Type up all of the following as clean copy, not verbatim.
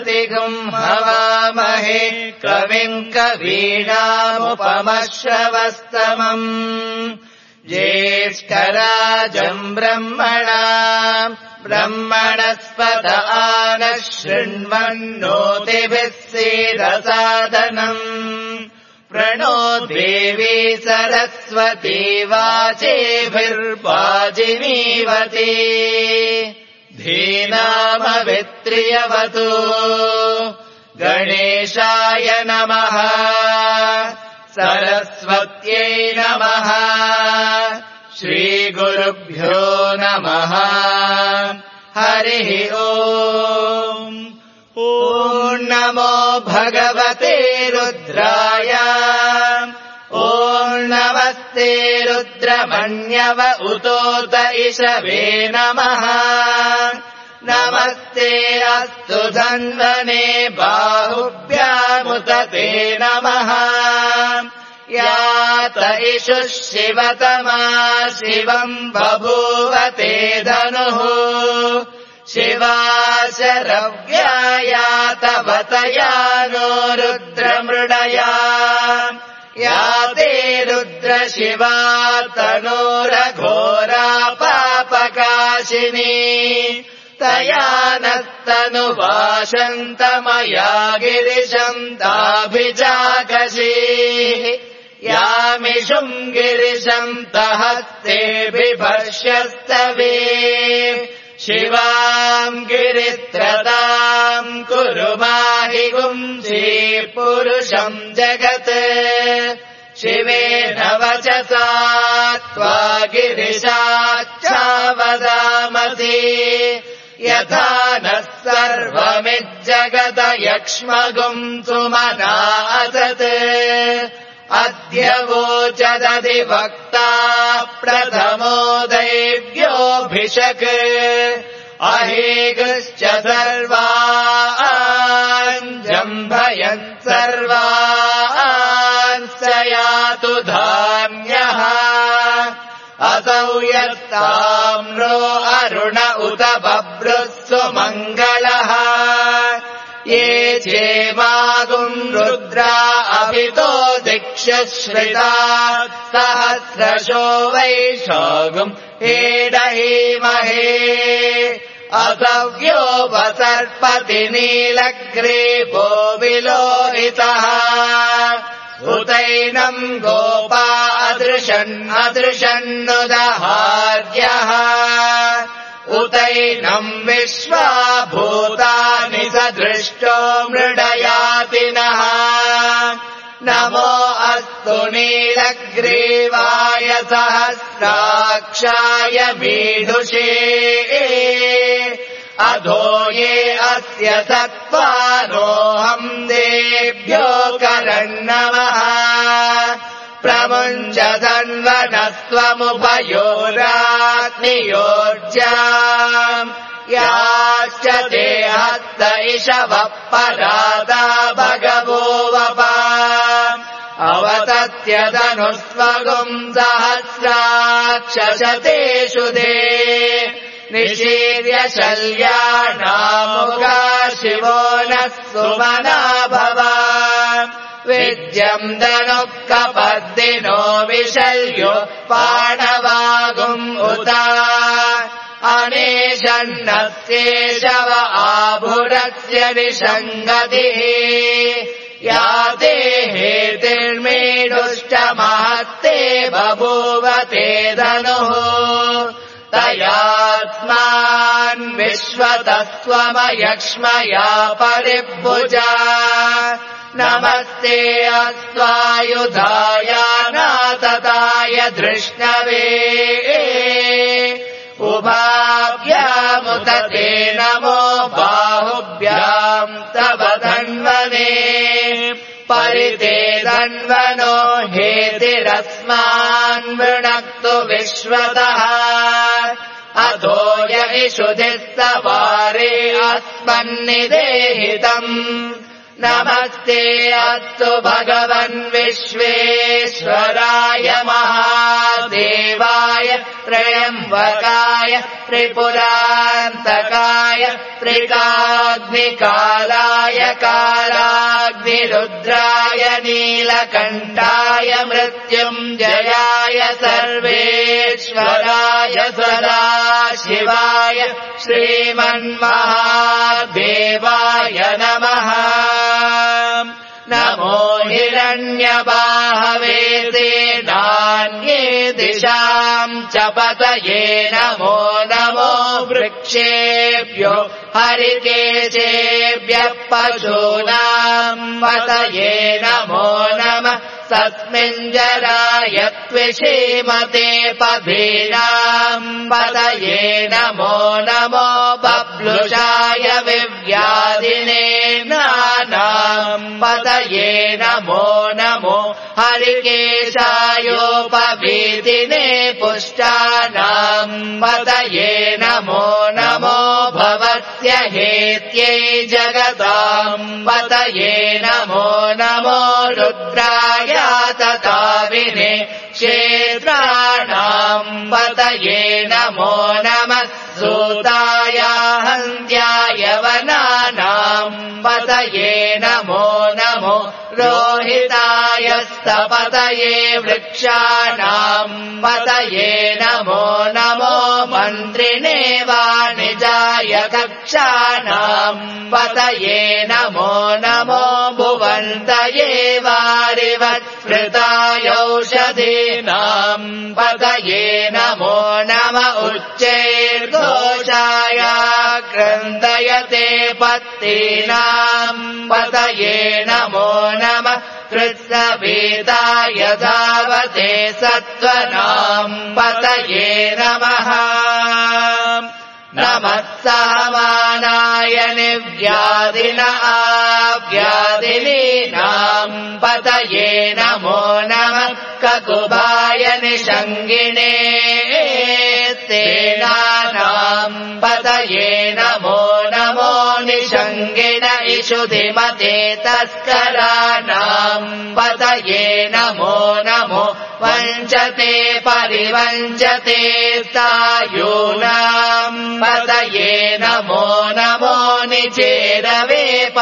प्रतिगुम् हवामहे कविम् कवीनामुपमश्रवस्तमम् ज्येष्ठराजम् ब्रह्मणस्पत आनः शृण्वन्नोतिभिः सीदसादनम् प्रणो देवी सरस्वती वाचेभिर्वाजिनीवती धीनामवित्रियवतु गणेशाय नमः सरस्वत्यै नमः श्रीगुरुभ्यो नमः हरिः ओम् ॐ नमो भगवते रुद्राय ॐ नमस्ते रुद्रमन्यव उतोत इषवे नमः नमस्ते अस्तु धन्वने बाहुभ्यामुत ते नमः यात इषुः शिवतमा शिवम् बभूव ते धनुः शिवाशरव्यायातवतया नो रुद्रमृडया या ते रुद्रशिवा तनोरघोरा पापकाशिनी तया नस्तनुवाशन्तमया गिरिशम् ताभिजाकशीः यामिषुम् गिरिशम् तहस्ते बिभर्ष्यस्तवे शिवाम् गिरित्रताम् कुरु माहि गुंसि पुरुषम् जगत् शिवेन वचसा त्वा गिरिशाच्चावदामसि यथा नः सर्वमिज्जगत यक्ष्मगुम् सुमना असत् अद्य वोचदधिवक्ता प्रथमो दैव्योऽभिषक् अहेगश्च सर्वान् जम्भयन् सर्वान् स यातु धान्यः असौ यत्ताम्रो अरुण उत बभ्रुः सुमङ्गलः ये चेमागुम् रुद्रा अभितो दिक्षश्रिता सहस्रशो वैशागुम् हेडहीमहे असव्योपसर्पति नीलग्रीवो विलोहितः उतैनम् गोपा अदृशन्नुदहार्यः उतैनम् विश्वा भूतानि सदृष्टो मृडयातिनः नमो अस्तु नीलग्रीवाय सहस्राक्षाय मीढुषे अधो ये अस्य सत्त्वानोऽहम् देभ्यो करन्नमः प्रमुञ्च धन्वनस्त्वमुभयोराग्नियोर्जाम् याश्च ते हस्त इषवः परादा भगवो वपा अवतत्यदनुस्वगुम् सहस्राक्षशतेषु दे निशीर्य शल्याणामुगा शिवो नः सुमना भवा विद्यम् दनुः कपर्दिनो विशल्यो पाणवागुम् उता अनेशन्नस्येशव आभुरस्य निषङ्गतिः या ते हेतिर्मीडुष्टमहत्ते बभूव ते धनुः तयास्मान् विश्वतस्त्वमयक्ष्मया परिभुजा नमस्ते अस्त्वायुधायानातताय धृष्णवे उभाभ्यामुत ते नमो बाहुभ्याम् तव धन्वने परिते धन्वनो हेतिरस्मान् वृणक्तु विश्वतः अधो य इषुधिस्तवारे अस्मन्निदेहितम् नमस्ते अस्तु भगवन् विश्वेश्वराय महादेवाय त्र्यम्बकाय त्रिपुरान्तकाय त्रिकाग्निकालाय कालाग्निरुद्राय नीलकण्ठाय मृत्युञ्जयाय सर्वेश्वराय सदाशिवाय श्रीमन्महादेवाय नमः। नमो हिरण्यबाहवे नान्ये दिशाम् च पतये नमो नमो वृक्षेभ्यो हरिकेशेभ्यः पशूनाम् पतये नमो नमः। तस्मिञ्जराय त्विषीमते पथीनाम् पतये नमो नमो बब्लुषाय विव्याधिने नानाम् पतये नमो नमो हरिकेशायोपवीतिने पुष्टानाम् पतये नमो नमो भवत्य हेत्यै जगताम् पतये नमो नमो रुद्राय तताविने क्षेत्राणाम् पतये नमो नमः। सूताय हन्त्याय वनानाम् पतये नमो नमो रोहिताय स्तपतये वृक्षाणाम् पतये नमो नमो मन्त्रिणे वाणिजाय कक्षाणाम् पतये नमो नमो भुवन्तये वारिवत्स्मृताय औषधीनाम् पतये नमो नम उच्चैर्घोषाय क्रन्दयते पत्तीनाम् पतये नमो नमः। कृत्स्नपीताय धावते सत्त्वनाम् पतये नमः। नमः सहमानाय निव्याधिन आव्याधिनीनाम् पतये नमो नमः। ककुभाय निषङ्गिणे सेनानाम् पतये नमो नमो निषङ्गिण इषुधिमते तस्कराणाम् पतये नमो नमो वञ्चते परिवञ्चते सायूनाम् पतये नमो नमो निचेरवे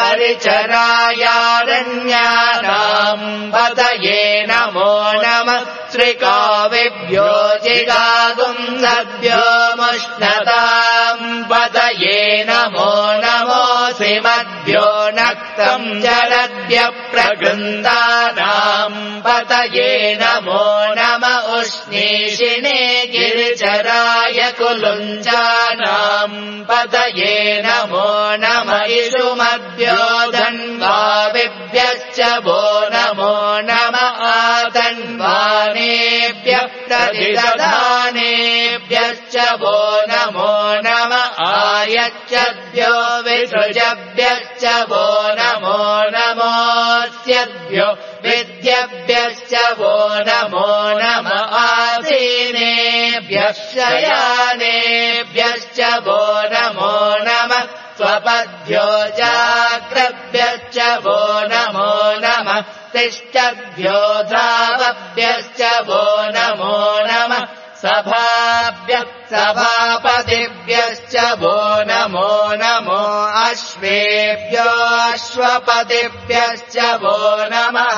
परिचरायारण्यानाम् पतये नमो नमः। श्रीकाविभ्यो जिगागुम् सद्भ्यो मुष्णताम् पतये नमो नमो श्रीमद्भ्यो नक्तम् जलद्भ्यः प्रगृन्दानाम् पतये नमो नम उष्णीषिणे गिरिचराय कुलुञ्जानाम् पतये नमो नम इषुमद्भ्यो धन्वाविभ्यश्च वो नमो नम आतन्वानेभ्यः प्रतिदधानेभ्यश्च वो नमो नम आयच्छद्भ्यो विसृजभ्यश्च वो नमो नमोऽस्यद्भ्यो विद्यभ्यश्च वो नमो नम आसीनेभ्यः शयानेभ्यश्च वो नमो नमः। स्वपद्भ्यो जाग्रभ्यश्च वो नमो नमः। तिष्ठद्भ्यो धावभ्यश्च वो नमो नमः। सभाभ्यः सभापतिभ्यश्च वो नमो नमो अश्वेभ्यो अश्वपतिभ्यश्च वो नमः।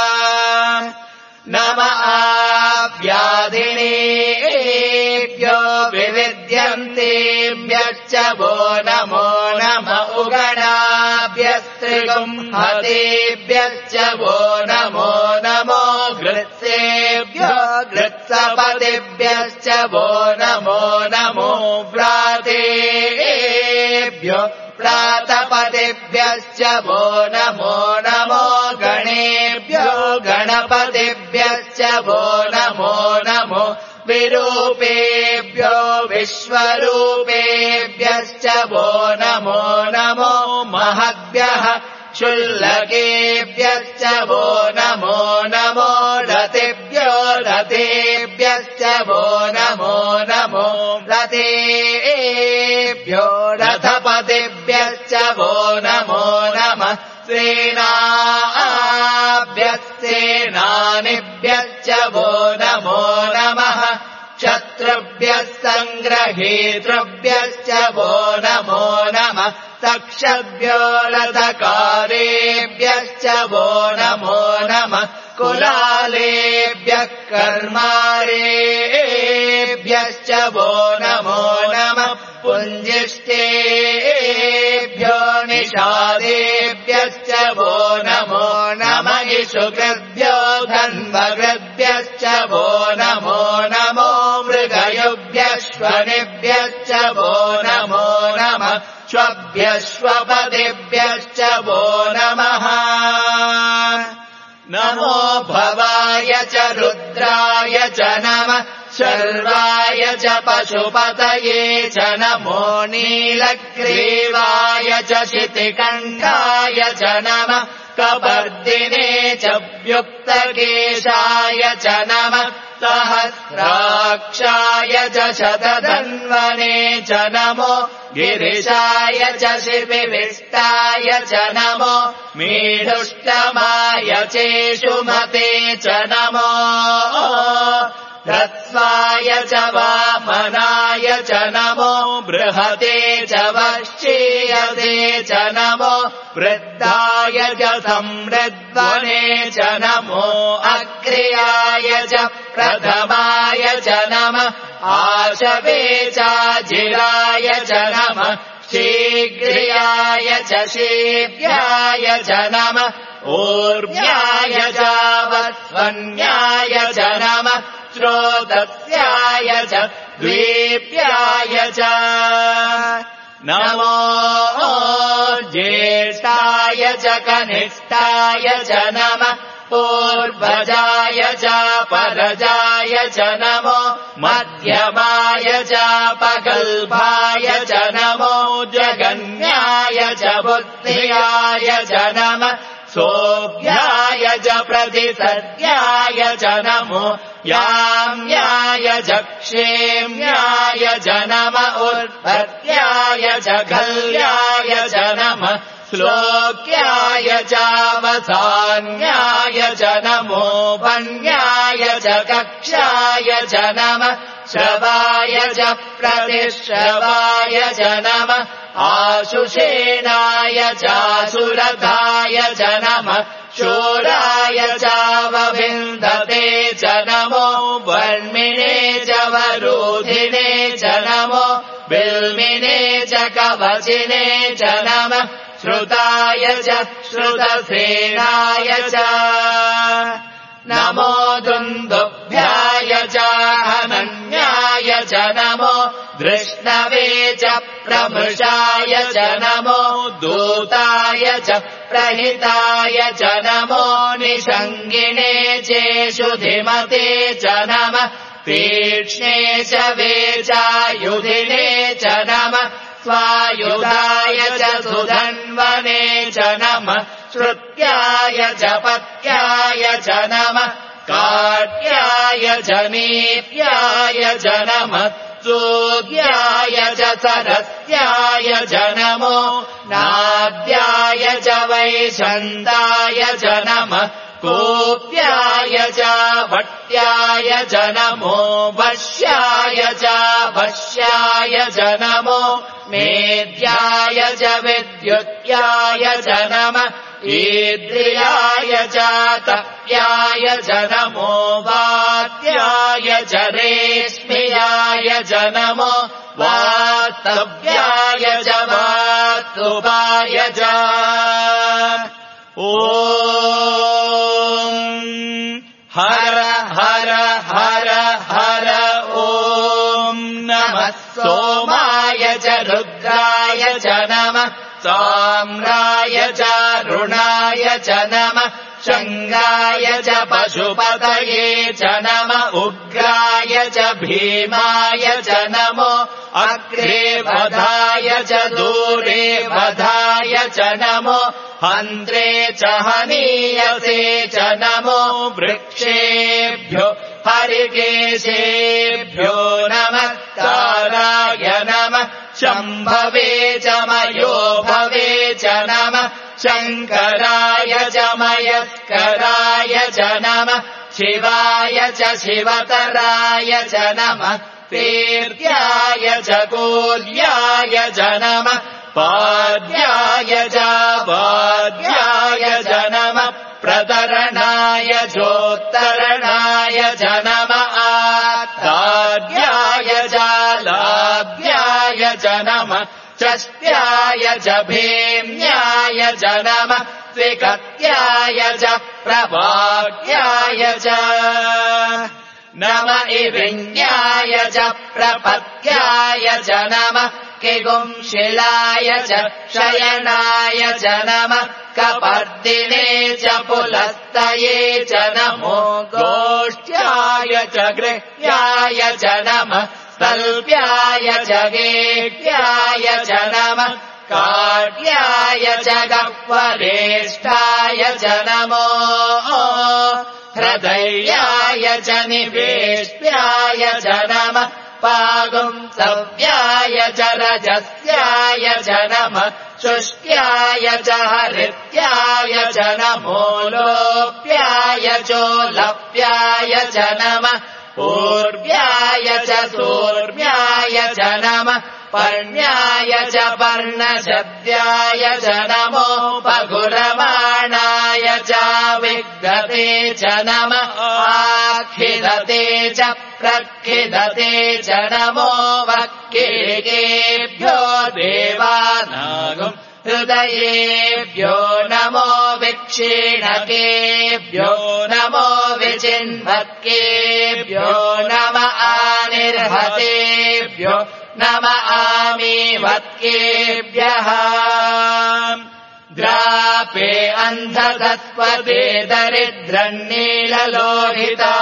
नम आव्याधिनेभ्यो विविध्यन्तेभ्यश्च वो नमो नम उगणाभ्यस्त्रिगुंहतेभ्यश्च वो नमो नमो घृत्सेभ्यो घृत्सपतिभ्यश्च वो नमो नमो व्रातेभ्यो प्रातपतिभ्यश्च वो नमो नमो गणेभ्यो गणपतिभ्यश्च वो नमो नमो विरूपेभ्यो विश्वरूपेभ्यश्च वो नमो नमो महद्भ्यः क्षुल्लकेभ्यश्च वो नमो नमो रतेभ्यो रथेभ्यश्च वो नमो नमो रथेभ्यो रथपतिभ्यश्च वो नमो नमः। सेनानिभ्यश्च वो नमो नमः शत्रुभ्यः सङ्ग्रहेतृभ्यश्च वो नमो नमः तक्षभ्यो रथकारेभ्यश्च वो नमो नमः कुलालेभ्यः कर्मारेभ्यश्च वो नमो नमः पुञ्जिष्टेभ्यो निषादेभ्यश्च वो नमो नमः इषुकृभ्यो धन्वकृभ्यश्च वो नमो नमो मृगयुभ्यश्वनिभ्यश्च वो नमो नमः श्वभ्यश्वपदिभ्यश्च वो नमः नमो भवाय च रुद्राय च नमः शर्वाय च पशुपतये च नमो नीलग्रीवाय च शितिकण्ठाय च नमः कपर्दिने च व्युक्तकेशाय च नमः सहस्राक्षाय च शतधन्वने च नमो गिरिशाय च शिपिविष्टाय च नमो मीढुष्टमाय चेषुमते च नमो ह्रस्वाय च वामनाय च नमो बृहते च वश्चीयते च नमो वृद्धाय च समृद्वने च नमो अग्र्याय च प्रथमाय च नमः आशवे चाजिराय च नमः शीघ्र्याय च शीघ्राय च नमः ऊर्ध्याय च वत्स्वन्याय च नमः श्रोतस्याय च द्वीप्याय च नमो ज्येष्ठाय च कनिष्ठाय च नमः पूर्वजाय च परजाय च नमो मध्यमाय च पगल्भाय च नमो जगन्याय च बुद्ध्याय च नमः सोऽभ्याय च प्रतिसर्याय च नमो याम्याय च क्षेम्याय च नमः उत्पत्त्याय च कल्याय च नमः श्लोक्याय चावसान्याय च नमो वन्याय च कक्षाय च नमः श्रवाय च प्रतिश्रवाय च नमः आशुषेणाय चासुरथाय च नमः शूराय चावविन्दते च नमो वर्मिणे च वरोधिने च नमो बिल्मिने च कवचिने च नमः श्रुताय च श्रुतसेनाय च नमो दुन्दुभ्याय च हनन्याय च नमो धृष्णवे च प्रमृषाय च नमो दूताय च प्रहिताय च नमो निषङ्गिणे चेषुधिमते च नमः तीक्ष्णे च वेचायुधिने च नमः स्वायुधाय च सुधन्वने च नमः श्रुत्याय च पत्याय च नमः काट्याय च नीत्याय च नमः चोद्याय च सरस्याय च नमो नाद्याय च वैशन्ताय च नमः कोप्याय च भट्याय च नमो वश्याय च भष्याय च नमो मेध्याय च विद्युत्याय च नमः ईद्रियाय च तप्याय च नमो वात्याय च रेश्म्याय च नमो वास्तव्याय च वास्तुपाय च ॐ हर हर हर हर ॐ नमः सोमाय च रुद्राय च नमः साम्राय च रुणाय च नमः शङ्गाय च पशुपतये च नमः उग्राय च भीमाय च नमो अग्रे वधाय च दूरे वधाय च नमो हन्त्रे च हनीयसे च नमो वृक्षेभ्यो हरिकेशेभ्यो नमस्काराय नमः शम्भवे च मयो भवे च नमः शङ्कराय च मयस्कराय च नमः शिवाय च शिवतराय च नमः तीर्याय च कूल्याय च नमः पाद्याय च वाद्याय च नमः प्रतरणाय चोत्तरणाय च नमः आद्याय च लाभ्याय च नमः षष्ट्याय च भेम्याय च नमः त्रिकत्याय च प्रभाग्याय च नम इविन्याय च प्रपत्याय च नमः किगुंशिलाय च शयनाय च नमः कपर्दिने च पुलस्तये च नमो गोष्ठ्याय च गृह्याय च नमः तल्प्याय च गेट्याय च नमः काट्याय च गह्वरेष्ठाय च नमो हृदयाय च निवेष्ट्याय च नमः पागुंसव्याय च रजस्याय च नमः शुष्ट्याय च हरित्याय च नमो लोप्याय चोलप्याय च नमः पूर्व्याय च सूर्व्याय च नमः पर्ण्याय च पर्णशद्याय च नमो पगुरमाणाय च विघ्नते च नमः आखिदते च प्रखिदते च नमो वक्केकेभ्यो देवानागुम् हृदयेभ्यो नमो विक्षीणकेभ्यो नमो विचिन्वत्केभ्यो नम आनिर्हतेभ्यो नम आमीवत्केभ्यः द्रापे अन्धसत्त्वते दरिद्रन्नीललोहिता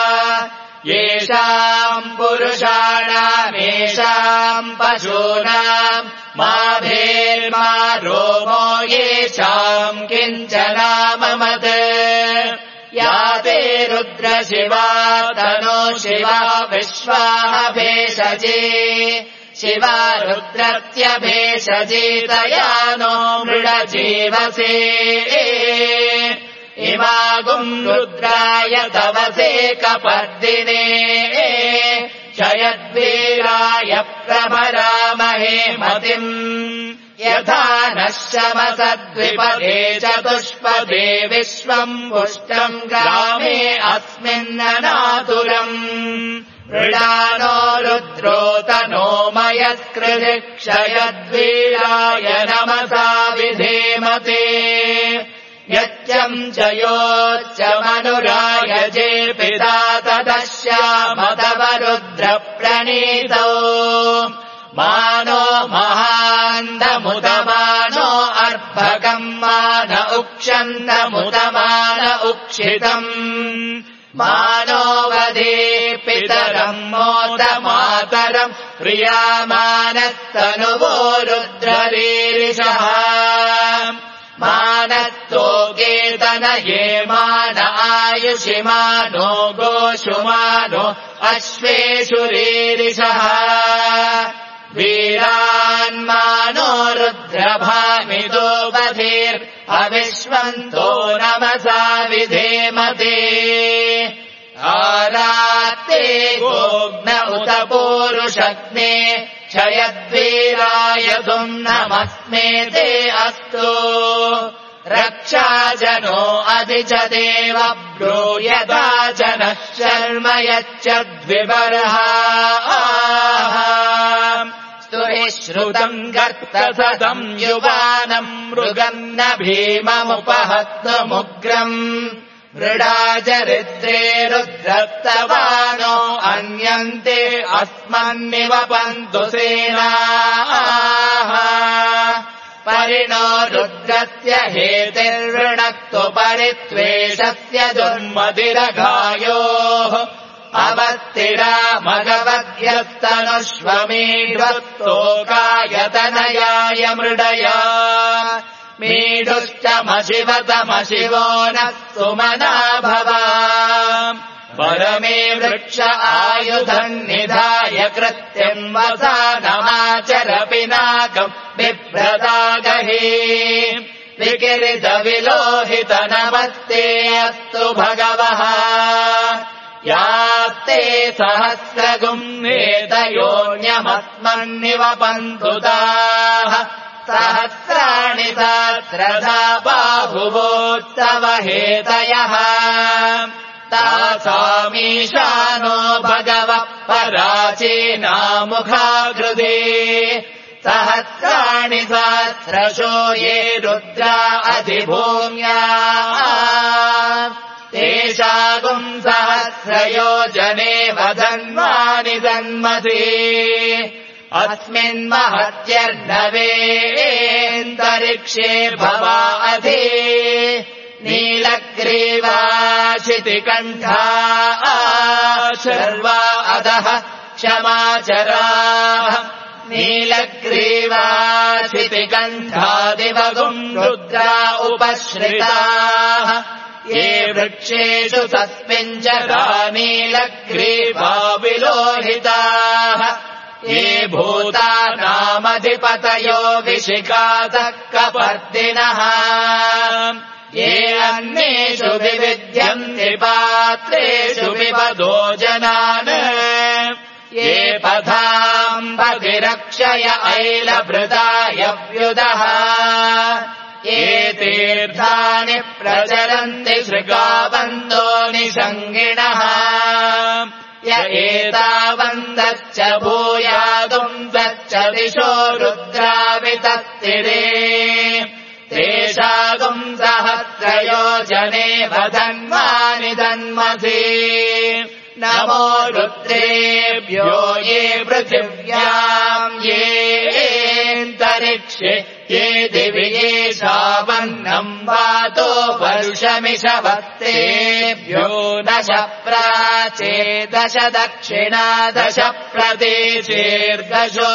येषाम् पुरुषाणामेषाम् पशूनाम् माभेर्मा रोमो येषाम् किञ्चनाममत् या ते रुद्रशिवा तनो शिवा विश्वाः भेषजे शिवा रुद्रत्यभेषजेतया नो मृडजीवसे इमागुम् रुद्राय तवसे कपर्दिने क्षयद्वीराय प्रभरामहे मतिम् यथा नः शमसद्विपदे चतुष्पदे विश्वम् पुष्टम् ग्रामे अस्मिन्ननातुरम् मृडानो रुद्रोतनो मयस्कृधि क्षयद्वीराय नमसा विधेमते यच्चम् च योच्च मनुरायजे पिता तदश्यामतव रुद्रप्रणीतौ मानो महान्दमुदमानो अर्भकम् मान उक्षन्तमुदमान उक्षितम् मानो वदे पितरम् मोदमातरम् प्रियामानस्तनुवो रुद्ररीरिषः मानस्तोकेतनये मान आयुषिमानो गोषुमानो अश्वेषु रीरिषः वीरान्मानो रुद्रभामिदो बधिर्अविश्वन्तो नमसा विधेमते आरात्ते गोग्न उत पूरुषग्ने क्षयद्वीराय नमस्मे ते अस्तु रक्षाजनो अधि च देव ब्रूयता जनः शर्म यच्चद्विबर्ह स्तुहि श्रुतम् गर्तसदम् युवानम् मृगन्न भीममुपहत्तमुग्रम् मृडाचरित्रे रुद्रस्तवानो अन्यन्ते अस्मन्निवपन्तु सेनाः परिणो रुद्रस्य हेतिर्वृणक्तु परित्वेषस्य दुर्मतिरघायोः अवस्तिरा मघवद्यस्तनुष्वमीढ्वत्तोकायतनयाय मृडया मीढुश्चमशिवतमशिवो नः सुमना भवा परमे वृक्ष आयुधम् निधाय कृत्यम् वसा नमाचर पिनाकम् बिभ्रतागहे विकिरितविलोहितनमस्ते अस्तु भगवः यास्ते सहस्रगुम्नेतयोऽन्यमस्मन्निवपन्तु ताः सहस्राणि सहस्रधा बाहुवोत्सव हेतयः तासामीशानो भगवः पराचीनामुखाकृते सहस्राणि सहस्रशो ये रुद्रा अधिभूम्या तेषागुम् सहस्रयोजने वधन्वानि जन्मसि अस्मिन्महत्यर्णवेऽन्तरिक्षे भवा अधि नीलग्रीवाशितिकण्ठा शर्वा अधः क्षमाचराः नीलग्रीवाशितिकण्ठादिवगुम् रुद्रा उपश्रिताः ये वृक्षेषु तस्मिञ्चरा नीलग्रीवा विलोहिताः ये भूतानामधिपतयो विशिखातः कपर्दिनः ये अन्येषु विविध्यन्ति पात्रेषु विपदो जनान् ये पथाम्बधिरक्षय ऐलभृतायव्युदः ये तीर्थानि प्रचरन्ति शृगावन्तो निषङ्गिणः य एतावन्तश्च भूयादुम् तच्च दिशो रुद्रावितस्तिरे तेषागुम् सहस्रयोजने वधन्वानि जन्मसि नमो रुद्रेभ्यो ये पृथिव्याम् येऽन्तरिक्षे ये दिवि येषावन्नम् वातो वर्षमिषवत्तेभ्यो दश प्राचेदश दक्षिणा दश प्रदेशेर्दशो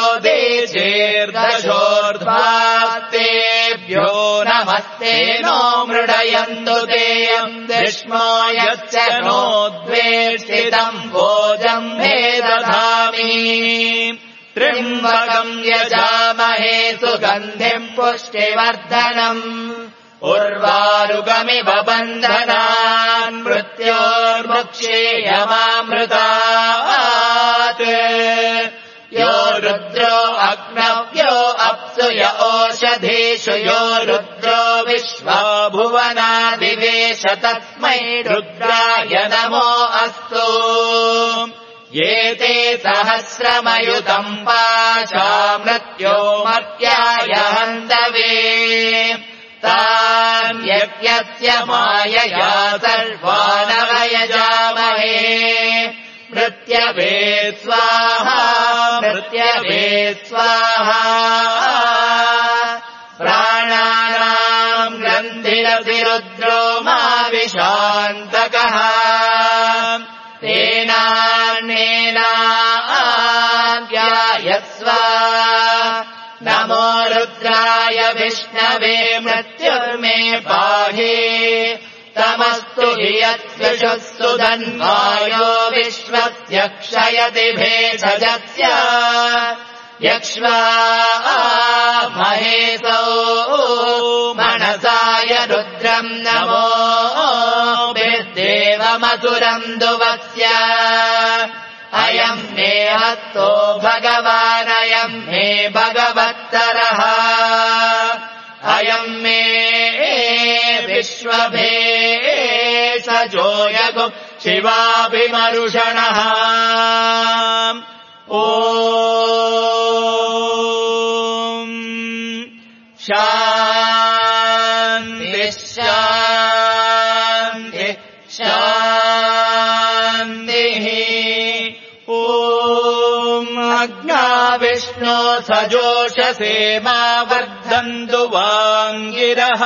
देशेर्दशोर्ध्वास्तेभ्यो नमस्ते नो मृडयन्तु तेऽयम् दिष्मो यच्च नो द्वेष्टितम् भोजम् मे दधामि त्र्यम्बकम् यजामहे सुगन्धिम् पुष्टिवर्धनम् उर्वारुकमिव बन्धनान् मृत्योर्मुक्षेयमामृतात् यो रुद्रो अग्नव्यो अप्सु य ओषधीषु यो रुद्रो विश्वा भुवनादिवेश तस्मै रुद्राय नमो अस्तु ये ते सहस्रमयुतम् पाशा मृत्यो मर्त्याय हन्तवे तान् यज्ञस्य मायया सर्वानवयजामहे मृत्यवे स्वाहा मृत्यवे स्वाहा प्राणानाम् ग्रन्थिरसि रुद्रो मा विशान्तकः तेनान्नेनाऽध्यायस्व नमो रुद्राय विष्णवे मृत्युर्मे पाहि तमस्तु हि यत्विषुः सुधन्वायो विश्वस्य क्षयति भेषजस्य यक्ष्वा महेशो मनसाय रुद्रम् नमो देवमसुरम् दुवस्य अयम् मे हस्तो भगवानयम् मे भगवत्तरः अयम् मे विश्वभेषजो यगुः शिवाभिमरुषणः ॐ शान्ति शान्ति शान्तिः ॐ अग्नाविष्णो सजोषसे मा वर्धन्तु वाङ्गिरः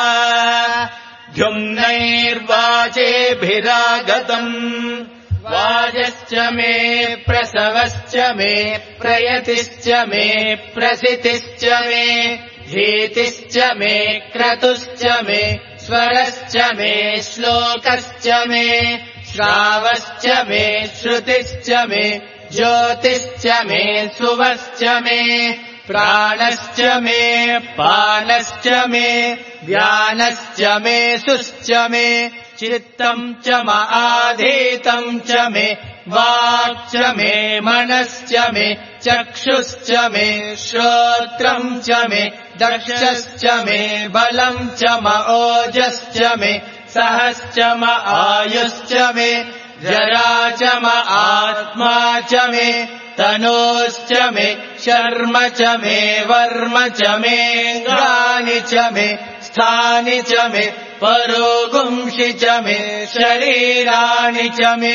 द्युम्नैर्वाचेभिरागतम् वाजश्च मे प्रसवश्च मे प्रयतिश्च मे प्रसितिश्च मे धीतिश्च मे क्रतुश्च मे स्वरश्च मे श्लोकश्च मे श्रावश्च मे श्रुतिश्च मे ज्योतिश्च मे सुवश्च मे प्राणश्च मे पानश्च मे व्यानश्च मे सुश्च मे चित्तम् च आधीतम् च मे वाक् च मे मनश्च मे चक्षुश्च मे श्रोत्रम् च मे दक्षश्च मे बलम् च ओजश्च मे सहश्च आयुश्च मे जरा च आत्मा च मे तनोश्च मे शर्म च मे वर्म च मे गानि च मे स्थानि च मे परोगुंषि च मे शरीराणि च मे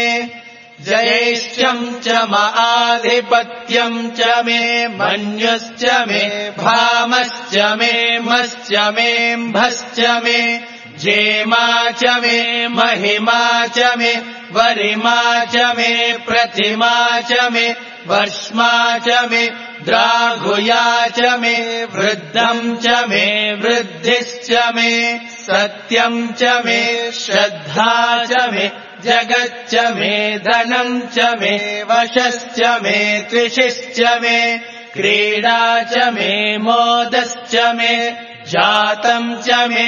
जयैश्चम् च आधिपत्यम् च मे मन्युश्च मे भामश्च मे मश्च मे म्भश्च मे जेमा च मे महिमा च मे वरिमा च मे प्रतिमा च मे वर्ष्मा च मे द्राघुया च मे वृद्धम् च मे वृद्धिश्च मे सत्यम् च मे श्रद्धा च मे जगच्च मे धनम् च मे वशश्च मे त्रिषिश्च मे क्रीडा च मे मोदश्च मे जातम् च मे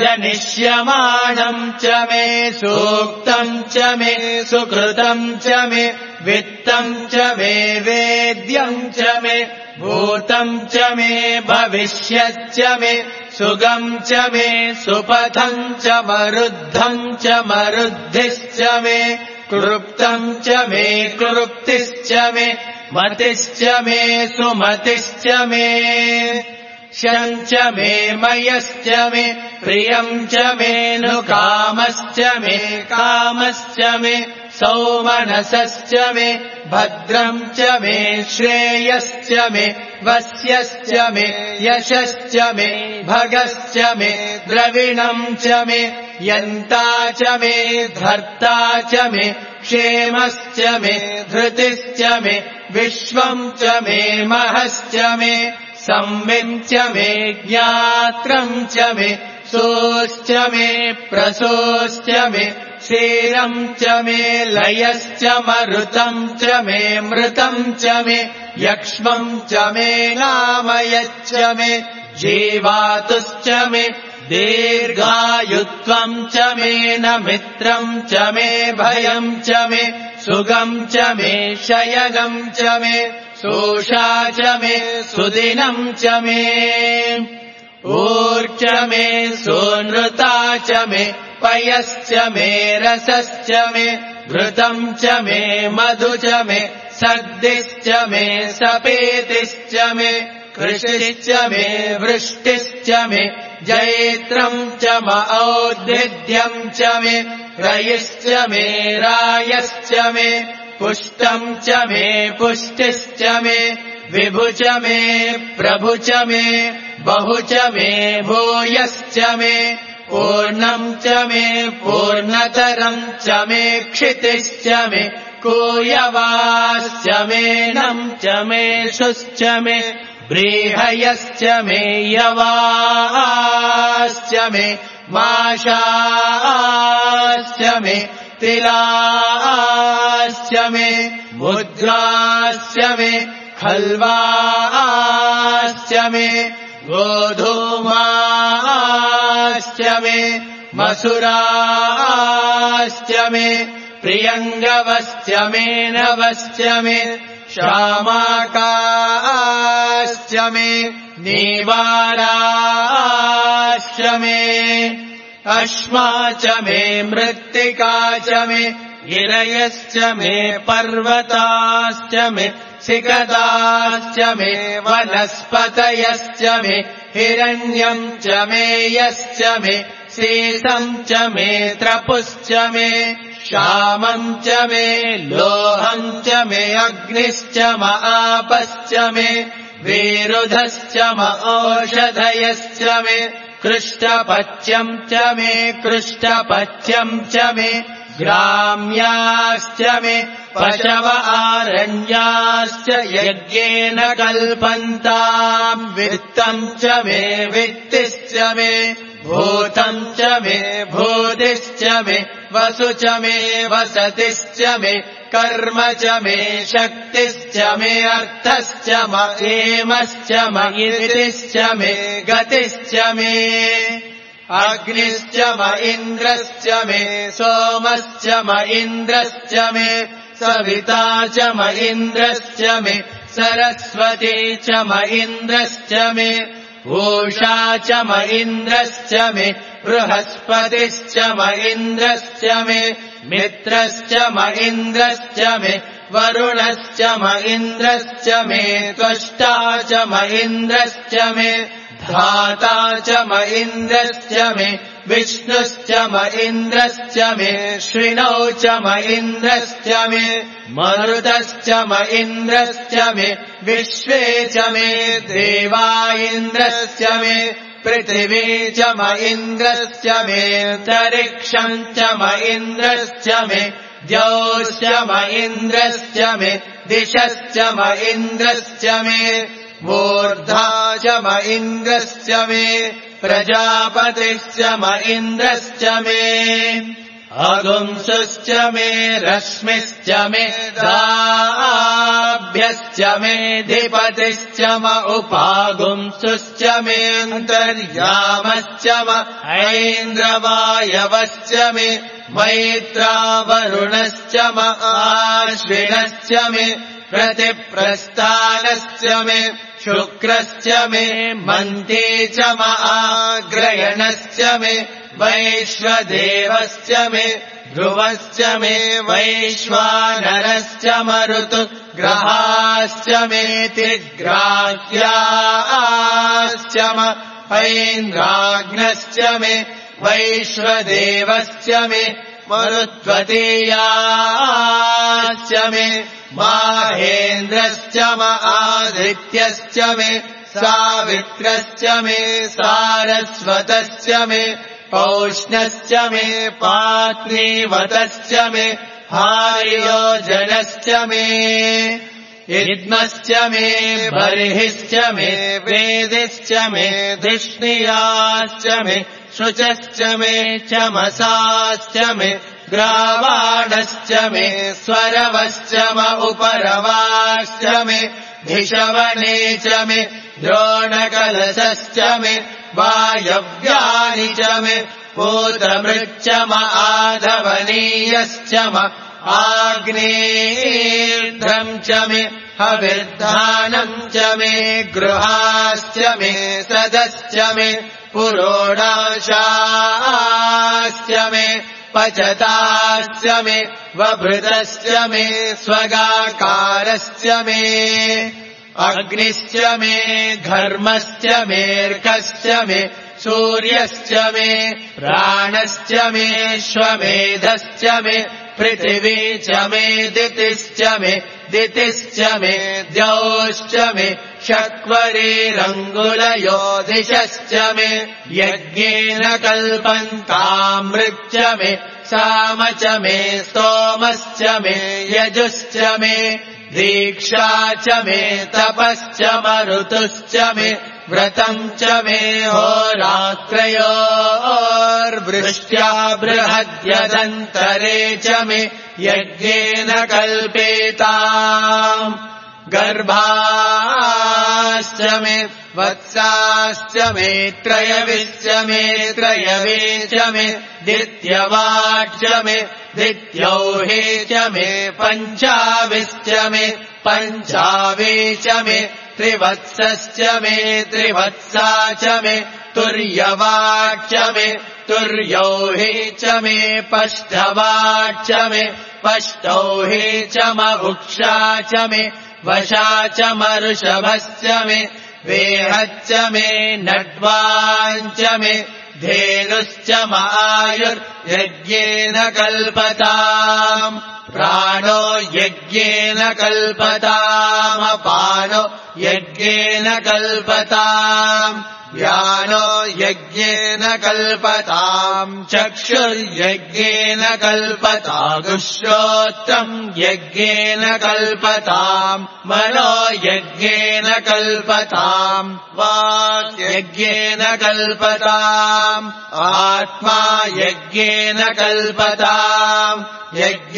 जनिष्यमाणम् च मे सूक्तम् च मे सुकृतम् च मे वित्तम् च मे वेद्यम् च मे भूतम् च मे भविष्यच्च मे सुगम् च मे सुपथम् च मरुद्धम् च मरुद्धिश्च मे क्लृप्तम् च मे क्लृप्तिश्च मे मतिश्च मे सुमतिश्च मे शम् च मे मयश्च मे प्रियम् च मे नुकामश्च मे कामश्च मे सौमनसश्च मे भद्रम् च मे श्रेयश्च मे वस्यश्च मे यशश्च मे भगश्च मे द्रविणम् च मे यन्ता च मे धर्ता च मे क्षेमश्च मे धृतिश्च मे विश्वम् च मे महश्च मे संविम् च मे ज्ञात्रम् च मे सोश्च मे प्रसोश्च मे क्षीरम् च मे लयश्च मरुतम् च मे मृतम् च मे यक्ष्मम् च मे नामयश्च मे जीवातुश्च मे दीर्घायुत्वम् च मे न मित्रम् च मे भयम् च मे सुगम् च मे शयनम् च मे सोषा च मे सुदिनम् च मे ऊर्च मे सोनृता च मे पयश्च मे रसश्च मे घृतम् च मे मधु च मे सद्दिश्च मे सपेतिश्च मे कृषिश्च मे वृष्टिश्च मे जैत्रम् च औद्भिद्यम् च मे रयिश्च मे रायश्च मे पुष्टम् च मे पुष्टिश्च मे विभु च मे प्रभु च मे बहु च मे भूयश्च मे पूर्णम् च मे पूर्णतरम् च मे क्षितिश्च मे कूयवाश्च मे नम् च मे शुश्च मे व्रीहयश्च मे यवाश्च मे माशाश्च मे तिलाश्च मे मुद्राश्च मे खल्वाश्च मे गोधूमाश्च मे मसुराश्च मे प्रियङ्गवश्च मे नवश्च मे श्यामाकाश्च मे नीवाराश्च मे अश्मा च मे मृत्तिका च मे गिरयश्च मे पर्वताश्च मे सिकताश्च मे वनस्पतयश्च मे हिरण्यम् च मे यश्च मे सीसम् च मे त्रपुश्च मे श्यामम् च मे लोहम् च मे अग्निश्च आपश्च मे विरुधश्च औषधयश्च मे कृष्टपच्यम् च मे कृष्टपच्यम् च मे ग्राम्याश्च मे पशव आरण्याश्च यज्ञेन कल्पन्ताम् वित्तम् च मे वित्तिश्च मे भूतम् च मे भूतिश्च मे वसु च मे वसतिश्च मे कर्म च मे शक्तिश्च मे अर्थश्च हेमश्च मयितिश्च मे गतिश्च मे अग्निश्च म इन्द्रश्च मे सोमश्च म इन्द्रश्च मे सविता च म इन्द्रश्च मे सरस्वती च म इन्द्रश्च मे पूषा च म इन्द्रश्च मे बृहस्पतिश्च म इन्द्रश्च मे मित्रश्च म इन्द्रश्च मे वरुणश्च म इन्द्रश्च मे त्वष्टा च म इन्द्रश्च मे धाता च म इन्द्रश्च मे विष्णुश्च म इन्द्रश्च मे श्विनौ च म इन्द्रश्च मे मरुतश्च म इन्द्रश्च मे विश्वे च मे देवा इन्द्रश्च मे पृथिवी च म इन्द्रश्च मे तरिक्षम् च म इन्द्रश्च मे द्यौश्च म इन्द्रश्च मे दिशश्च म इन्द्रश्च मे मूर्धा च म इन्द्रश्च मे प्रजापतिश्च म इन्द्रश्च मे अगुंसुश्च मे रश्मिश्च मे दाभ्यश्च मे धिपतिश्च म उपागुंसुश्च मे अन्तर्यामश्च म ऐन्द्रवायवश्च मे मैत्रावरुणश्च म आश्विनश्च मे प्रतिप्रस्थानश्च मे शुक्रश्च मे मन्ती च म आग्रयणश्च मे वैश्वदेवश्च मे ध्रुवश्च मे वैश्वानरश्च मरुतु ग्रहाश्च मे तिग्राह्याश्च म ऐन्द्राग्नश्च मे वैश्वदेवश्च मे मरुत्वतीयाश्च मे माहेन्द्रश्च म आदित्यश्च मे सावित्रश्च मे सारस्वतश्च मे पौष्णश्च मे पात्नीवतश्च मे हार्योजनश्च मे इद्मश्च मे बर्हिश्च मे वेदिश्च मे धिष्णियाश्च मे शुचश्च मे चमसाश्च मे ग्रावाणश्च मे स्वरवश्च म उपरवाश्च मे धिषवणे च मे द्रोणकलशश्च मे वायव्यानि च मे पूतमृच्च म आधवनीयश्च म आग्नेयीर्ध्रम् च मे हविर्धानम् च मे गृहाश्च मे सदश्च मे पुरोडाशाश्च मे पचताश्च मे वभृतश्च मे स्वगाकारश्च मे अग्निश्च मे घर्मश्च मेऽर्कश्च मे सूर्यश्च मे प्राणश्च मे श्वमेधश्च मे पृथिवी च मे दितिश्च मे द्यौश्च मे शक्वरीरङ्गुलयो दिशश्च मे यज्ञेन कल्पन्तामृच्च मे साम च मे स्तोमश्च मे यजुश्च मे दीक्षा च मे तपश्च मरुतुश्च मे व्रतम् च मे होरात्रयोर्वृष्ट्या बृहद्यदन्तरे च मे यज्ञेन कल्पेताम् गर्भाश्च मे वत्साश्च मे त्रयविश्च मे त्रयवे च मे दित्यवाच्च मे दित्यौहे च मे पञ्चाविश्च मे पञ्चावे च मे त्रिवत्सश्च मे त्रिवत्सा च मे तुर्यवाच्च मे तुर्यौहे च मे पष्टवाच्च मे पष्टौहे च मवुक्षा च मे वशा च मऋषभश्च मे वेहच्च मे नड्वाञ्च मे धेनुश्च आयुर्यज्ञेन कल्पताम् प्राणो यज्ञेन कल्पतामपानो यज्ञेन कल्पताम् व्यानो यज्ञेन कल्पताम् चक्षुर्यज्ञेन कल्पतागुश्रोत्रम् यज्ञेन कल्पताम् मनो यज्ञेन कल्पताम् वाक् यज्ञेन कल्पताम् आत्मा यज्ञेन कल्पताम् यज्ञो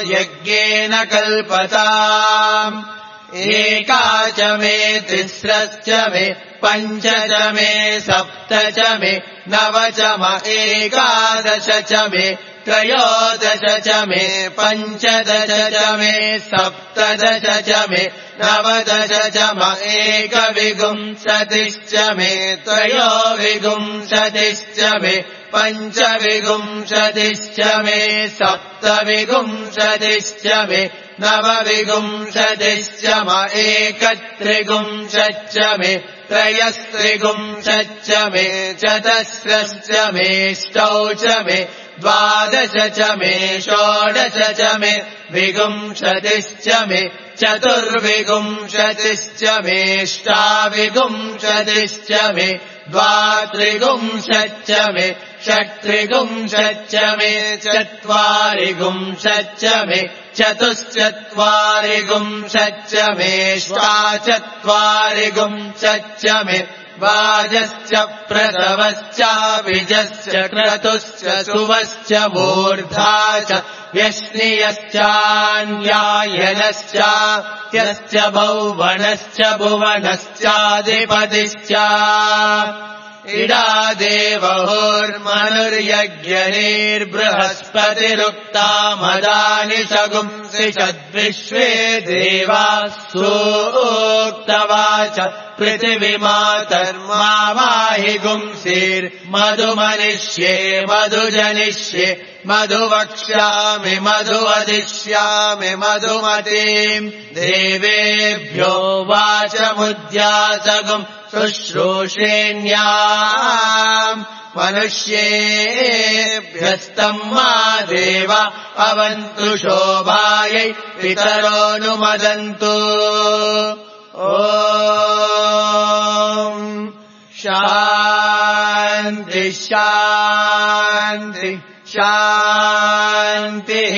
यज्ञेन कल्पताम् एका च मे तिस्रश्च मे पञ्च च मे सप्त च मे नव च म एकादश च मे त्रयोदश च मे पञ्चदश च मे सप्तदश च मे नवदश च म एकविंशतिश्च मे त्रयोविंशतिश्च मे पञ्चविंशतिश्च मे सप्तविंशतिश्च मे नवविंशतिश्च म एकत्रिंशच्च मे त्रयस्त्रिंशच्च मे चतस्रश्च मे ष्टौ च मे द्वादश च मे षोडश च मे विंशतिश्च मे चतुर्विंशतिश्च मे ष्टाविंशतिश्च मे द्वात्रिंशच्च मे षट्त्रिंशच्च मे चत्वारिंशच्च मे चतुश्चत्वारिंशच्च मे षट्चत्वारिंशच्च मे वाजश्च प्रसवश्चाभिजश्च क्रतुश्च सुवश्च मूर्धा च व्यश्नियश्चान्यायनश्च त्यश्च भौवनश्च भुवनश्चाधिपतिश्च इडादेवहोर्मनुर्यज्ञैर्बृहस्पतिरुक्ता मदानि सगुंसि षद्विश्वे देवाः सूक्तवाच पृथिवीमातर्मा वाहि गुंसीर्मधुमनिष्ये मधुजनिष्ये मधुवक्ष्यामि मधुवदिष्यामि मधुमतीम् देवेभ्यो वाचमुद्यासगुम् शुश्रूषेण्याम् मनुष्येभ्यस्तम् मा देव अवन्तु शोभायै पितरोऽनुमदन्तु ॐ शान्ति शान्ति शान्तिः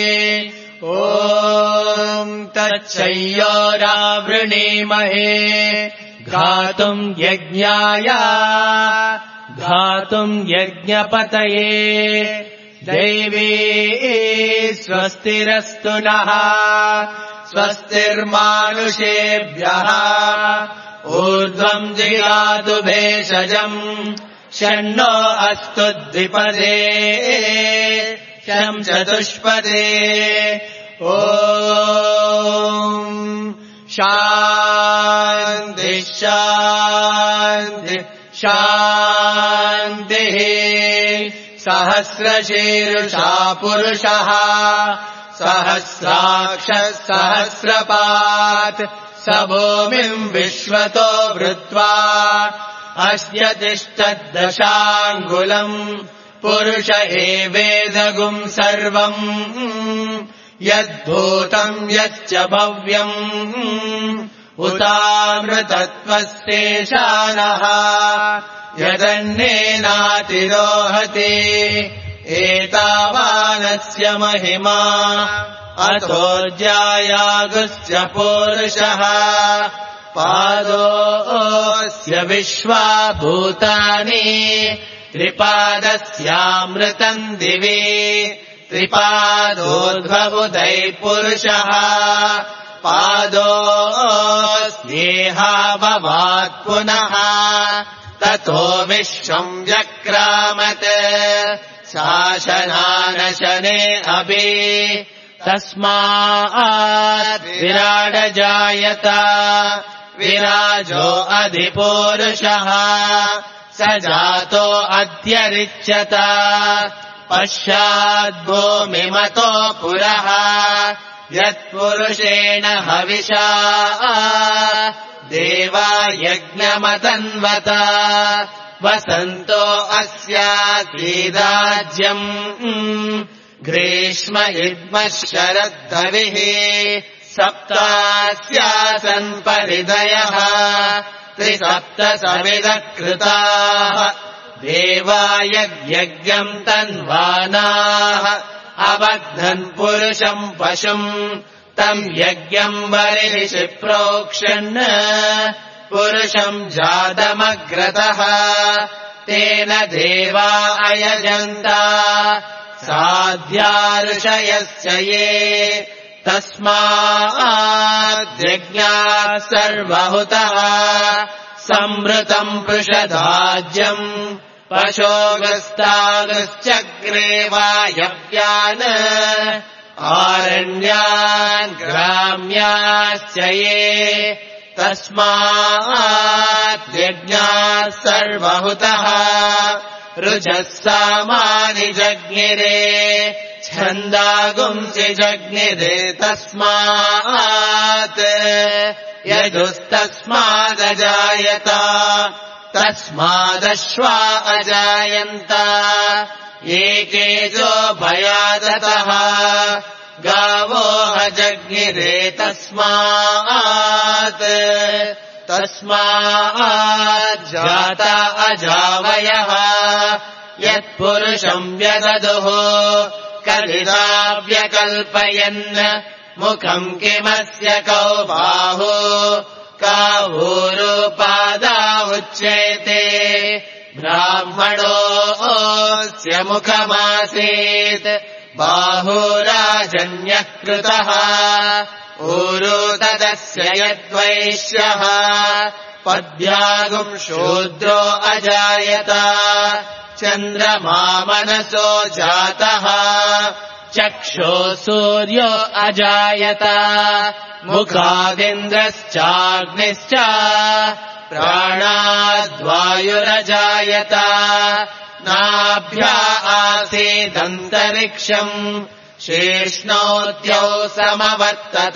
ॐ तच्छय्योरावृणीमहे घातुम् यज्ञाय घातुम् यज्ञपतये दैवी स्वस्तिरस्तु नः स्वस्तिर्मानुषेभ्यः ऊर्ध्वम् जिगातु भेषजम् षण्णो अस्तु द्विपदे शं चतुष्पदे ॐ शान्ति शान्ति शान्तिः सहस्रशीर्षा पुरुषः सहस्राक्षः सहस्रपात् स भूमिम् विश्वतो वृत्वा अस्य तिष्ठद्दशाङ्गुलम् पुरुष एवेदगुम् सर्वम् यद्भूतम् यच्च भव्यम् उतामृतत्वस्तेषानः यदन्नेनातिरोहति एतावानस्य महिमा अथोऽध्यायागुश्च पूरुषः पादोऽस्य विश्वा भूतानि त्रिपादस्यामृतम् दिवि त्रिपादोर्ध्वबुधैः पुरुषः पादोऽस्येहाभवात् पुनः ततो विश्वम् व्यक्रामत् शासनानशने अपि तस्मात् विराडजायत विराजो अधिपूरुषः स जातो अध्यरिच्यत पश्चाद्भूमिमतो पुरः यत्पुरुषेण हविषा देवा यज्ञमतन्वत वसन्तो अस्यासीदाज्यम् ग्रीष्म इद्मः शरद्धविः सप्तास्यासन् परिदयः त्रिसप्तसमिदः कृताः देवा यज्ञम् तन्वानाः अबध्नन् पुरुषम् पशुम् तम् यज्ञम् बर्हिषि प्रोक्षन् पुरुषम् जातमग्रतः तेन देवा अयजन्त सा आद्यार्षयश्च ये तस्माद्यज्ञाः सर्वहुतः संवृतम् पृषदाज्यम् पशोगस्तागश्चक्रे वायव्यान् आरण्यान् ग्राम्याश्च ये तस्माद्यज्ञाः सर्वहुतः ऋचः सामानि जज्ञिरे छन्दागुंसि जज्ञिरे तस्मात् यजुस्तस्मादजायत तस्मादश्वा अजायन्त एकेजो भयादतः गावो जज्ञिरे तस्मात् तस्माज्जाता अजावयः यत्पुरुषम् व्यददुः कलिता व्यकल्पयन् मुखम् किमस्य कौ बाहु कावूरुपादा उच्यते ब्राह्मणोऽस्य मुखमासीत् बाहुराजन्यः कृतः ऊरु तदस्य यद्वैश्यः पद्यागुम् शूद्रो अजायत चन्द्रमा मनसो जातः चक्षो सूर्यो अजायत मुखादिन्द्रश्चाग्निश्च प्राणाद्वायुरजायत नाभ्या आसीदन्तरिक्षम् शेष्णोत्यौ समवर्तत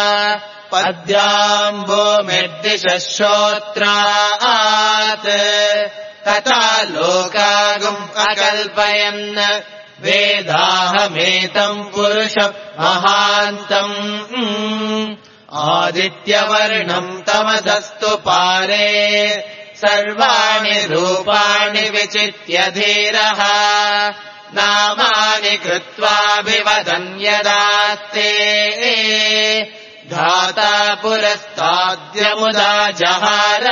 पद्याम्भूमिर्दिशः श्रोत्रात् तथा लोकागुम् अकल्पयन् वेदाहमेतम् पुरुषम् महान्तम् आदित्यवर्णम् तमसस्तु पारे सर्वाणि रूपाणि विचित्य धीरः नामानि कृत्वाभिवदन् यदास्ते धाता पुरस्ताद्यमुदा जहार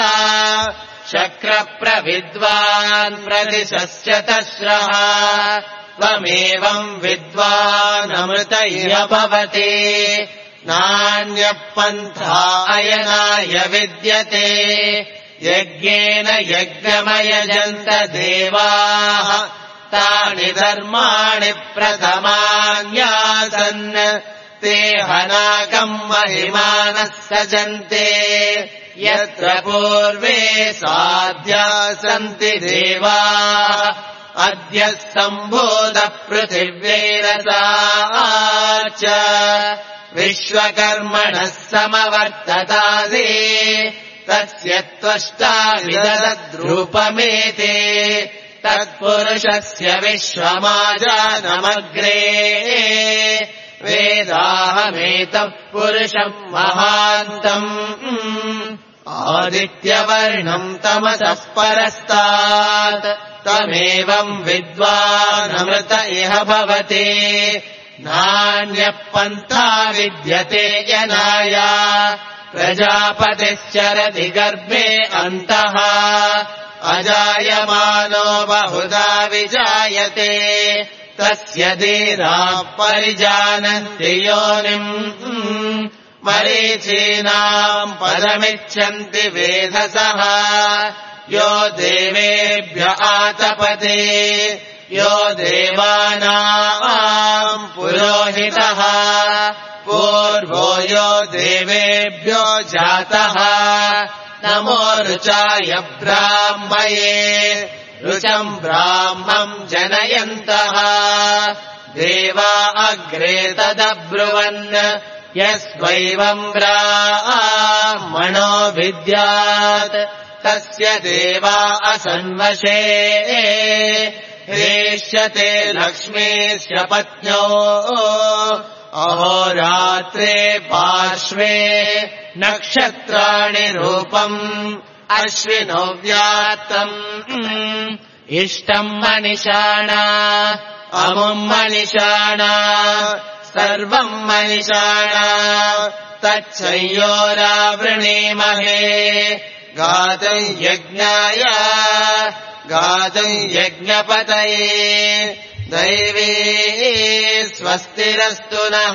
शक्रप्रविद्वान् प्रदिशश्च तस्रः त्वमेवम् विद्वानमृत इह भवति नान्यः पन्था अयनाय विद्यते यज्ञेन यज्ञमयजन्त देवाः तानि धर्माणि प्रथमान्यासन् ते हनाकम् महिमानः सजन्ते यत्र पूर्वे साध्या सन्ति देवाः अद्य सम्भूतः पृथिव्यैरसा च विश्वकर्मणः समवर्ततादे तस्य त्वष्टा विदधद्रूपमेते तत्पुरुषस्य विश्वमाजानमग्रे वेदाहमेतः पुरुषम् महान्तम् आदित्यवर्णम् तमसः परस्तात् तमेवम् विद्वानमृत इह भवति नान्यः पन्था विद्यते यनाय प्रजापतिश्चरति गर्भे अन्तः अजायमानो बहुधा विजायते तस्य धीराः परिजानन्ति योनिम् मरीचीनाम् पदमिच्छन्ति वेधसः यो देवेभ्य आतपते यो देवानाम् पुरोहितः पूर्वो यो देवेभ्यो जातः नमो ऋचाय ब्राह्मये ऋचम् ब्राह्मम् जनयन्तः देवा अग्रे तदब्रुवन् यस्वैवम् ब्राह्मणो विद्यात् तस्य देवा असन्वशे हेष्यते लक्ष्मीस्य पत्न्यो अहोरात्रे पार्श्वे नक्षत्राणि रूपम् अश्विनो व्यात्तम् इष्टम् मनिषाणा अमुम् मनिषाणा सर्वम् मनिषाणा तच्छयोरावृणीमहे गातम् यज्ञाय गातम् यज्ञपतये दैवी स्वस्तिरस्तु नः